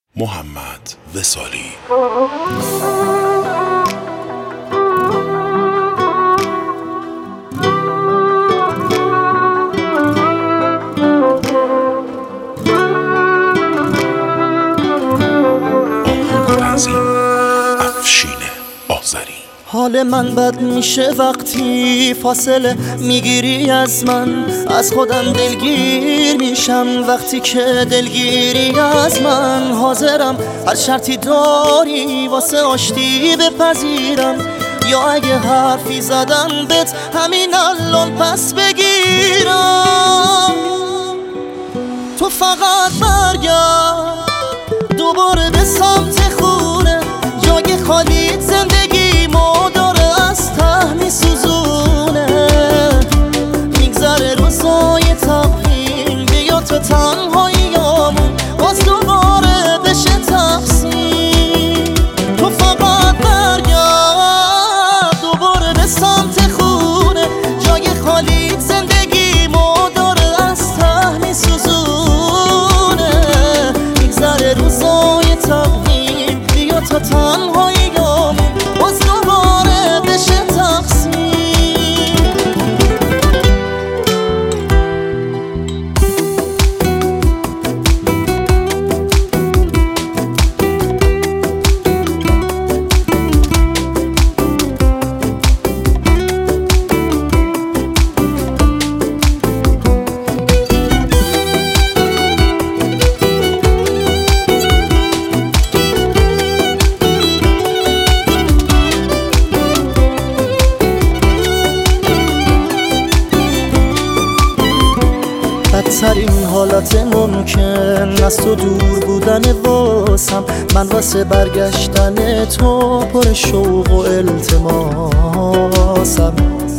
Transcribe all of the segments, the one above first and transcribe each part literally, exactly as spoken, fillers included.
محمد وصالی. حال من بد میشه وقتی فاصله میگیری از من، از خودم دلگیر میشم وقتی که دلگیری از من. حاضرم هر شرطی داری واسه آشتی بپذیرم، یا اگه حرفی زدم بهت همین الان پس بگیرم. تو فقط برگرد دوباره به سمت خونه، جای خالیت زندگی ما داره از ته میسوزونه. میگذره روزای تقویم، بیا تو تنهاییامون باز دوباره بشه تقسیم. تو فقط برگرد دوباره به سمت خونه، جای خالیت زندگی ما داره از ته میسوزونه. میگذره روزای تقویم، بیا تو تنهاییامون باز دوباره بشه تقسیم. بدترین حالت ممکن از تو دور بودن واسم، من واسه برگشتن تو پر شوق و التماسم.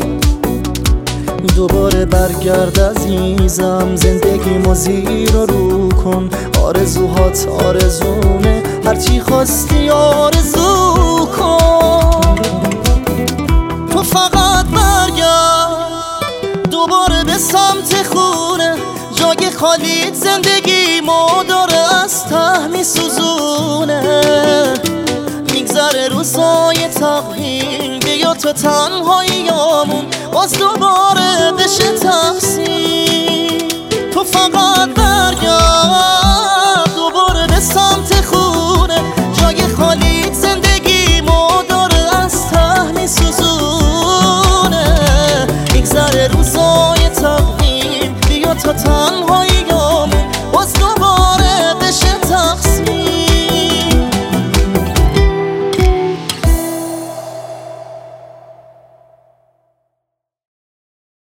دوباره برگرد عزیزم، زندگیمو زیر و رو کن. آرزوهات آرزومه، هرچی خواستی آرزو کن. تو فقط برگرد دوباره به سمت خونه، جای خالیت زندگی ما داره از ته میسوزونه. میگذره روزای تقویم، بیا تو تنهاییامون باز دوباره بشه تقسیم. تو فقط برگرد دوباره به سمت خونه، جای خالیت زندگی ما داره از ته میسوزونه. میگذره روزای تقویم، بیا تو تنها